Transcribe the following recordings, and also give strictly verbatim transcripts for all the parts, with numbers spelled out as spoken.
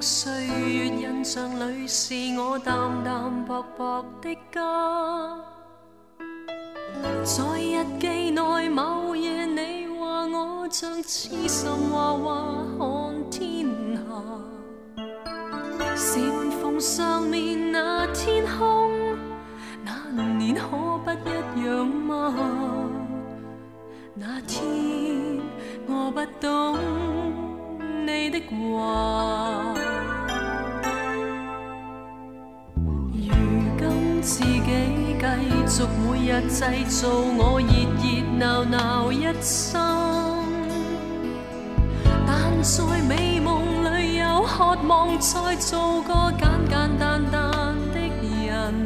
歲月印象裏是我淡淡薄薄的家，在日記內某夜你話我像痴心娃娃看天下，禪縫上面那天空，那年可不一樣嗎？那天我不懂你的話，如今自己繼續每日製造我熱熱鬧鬧一生，但在美夢裏有渴望再做個簡簡單單的人，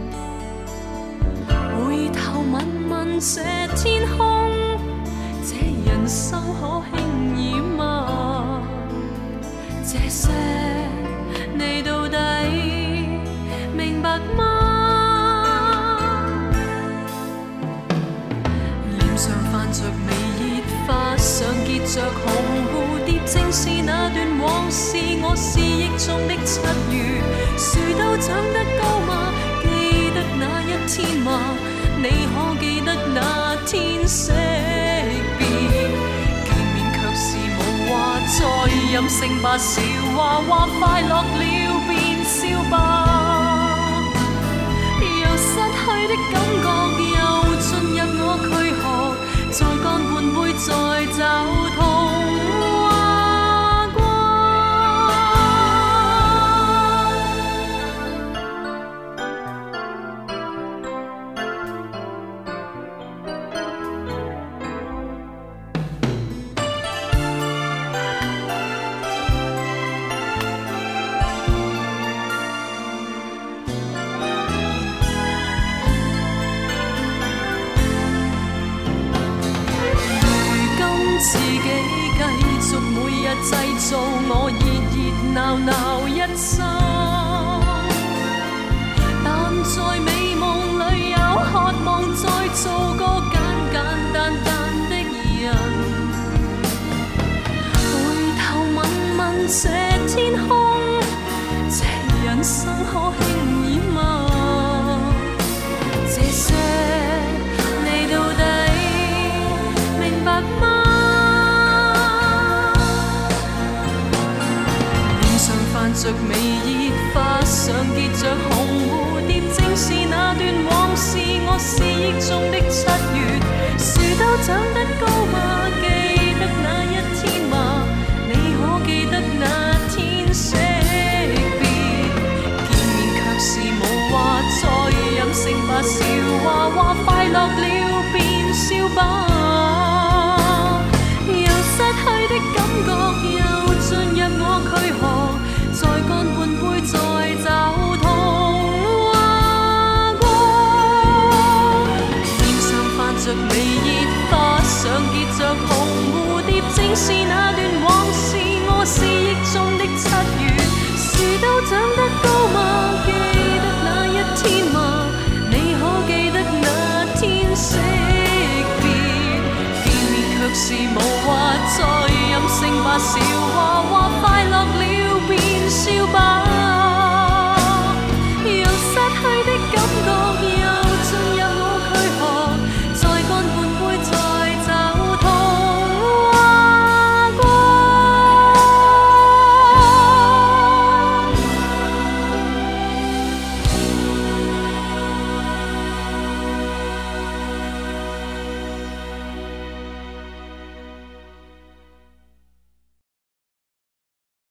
回頭問問這天空，這人生可輕易嗎？這些你到底明白嗎？臉上泛着微熱花，上結着紅蝴蝶，正是那段往事，我思憶中的七月。樹都長得高嗎？記得那一天嗎？你可記得那天惜別？見面卻是無話，再任性吧，笑話話快樂了便笑吧。由失去的感覺又進入我軀殼，再乾半杯再找痛。製造我熱熱鬧鬧一生，但在美夢裏有渴望再做個簡簡單單的人，回頭問問這天空，這人生可輕易嗎？這些你到底明白嗎？着微熱花，上結着紅蝴蝶，正是那段往事，我思憶中的七月。樹都長得高嗎？記得那一天嗎？你可記得那天惜別？見面卻是無話，再任性吧，笑話話快樂了便笑吧。由失去的感覺又進入我軀殼，再乾半杯再找痛劃過，臉上泛着微熱花，上結着紅蝴蝶，正是那段往事，我思憶中的七月。樹都長得高嗎？記得那一天嗎？你可記得那天惜別？見面卻是無話，再任性吧，笑話話快樂了便笑吧。